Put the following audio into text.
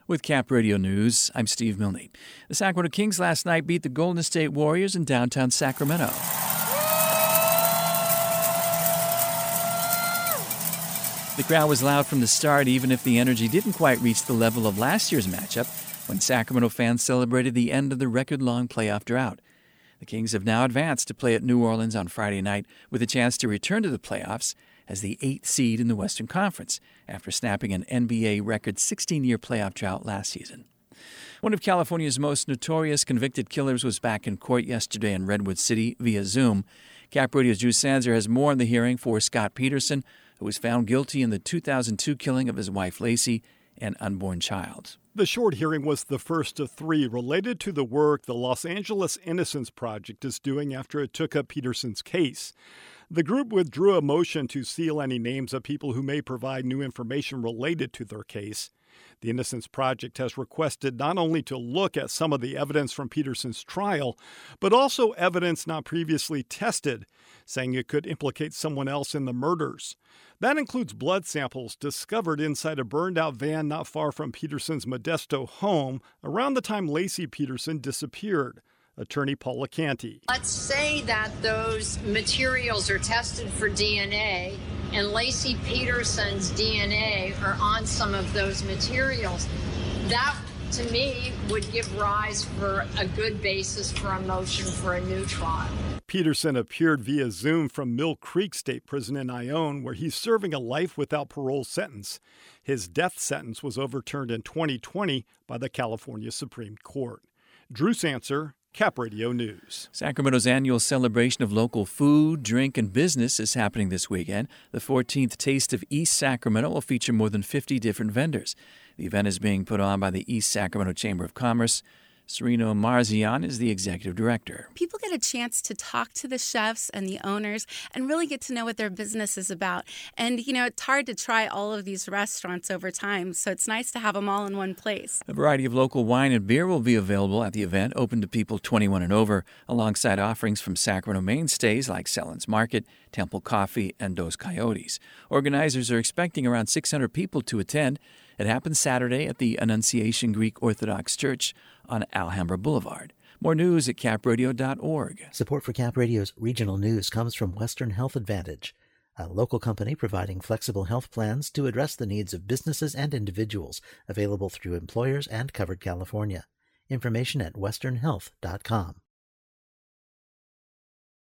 With Cap Radio News, I'm Steve Milne. The Sacramento Kings last night beat the Golden State Warriors in downtown Sacramento. The crowd was loud from the start, even if the energy didn't quite reach the level of last year's matchup when Sacramento fans celebrated the end of the record-long playoff drought. The Kings have now advanced to play at New Orleans on Friday night with a chance to return to the playoffs as the 8th seed in the Western Conference after snapping an NBA record 16-year playoff drought last season. One of California's most notorious convicted killers was back in court yesterday in Redwood City via Zoom. Cap Radio's Drew Sanzer has more on the hearing for Scott Peterson, who was found guilty in the 2002 killing of his wife Lacey and unborn child. The short hearing was the first of three related to the work the Los Angeles Innocence Project is doing after it took up Peterson's case. The group withdrew a motion to seal any names of people who may provide new information related to their case. The Innocence Project has requested not only to look at some of the evidence from Peterson's trial, but also evidence not previously tested, saying it could implicate someone else in the murders. That includes blood samples discovered inside a burned-out van not far from Peterson's Modesto home around the time Lacey Peterson disappeared. Attorney Paula Canty. Let's say that those materials are tested for DNA and Lacey Peterson's DNA are on some of those materials. That, to me, would give rise for a good basis for a motion for a new trial. Peterson appeared via Zoom from Mill Creek State Prison in Ione, where he's serving a life without parole sentence. His death sentence was overturned in 2020 by the California Supreme Court. Drew Sanzer, Cap Radio News. Sacramento's annual celebration of local food, drink, and business is happening this weekend. The 14th Taste of East Sacramento will feature more than 50 different vendors. The event is being put on by the East Sacramento Chamber of Commerce. Sereno Marzian is the executive director. People get a chance to talk to the chefs and the owners and really get to know what their business is about. And, it's hard to try all of these restaurants over time, so it's nice to have them all in one place. A variety of local wine and beer will be available at the event, open to people 21 and over, alongside offerings from Sacramento mainstays like Selland's Market, Temple Coffee, and Dos Coyotes. Organizers are expecting around 600 people to attend. It happens Saturday at the Annunciation Greek Orthodox Church on Alhambra Boulevard. More news at capradio.org. Support for Cap Radio's regional news comes from Western Health Advantage, a local company providing flexible health plans to address the needs of businesses and individuals, available through employers and Covered California. Information at westernhealth.com.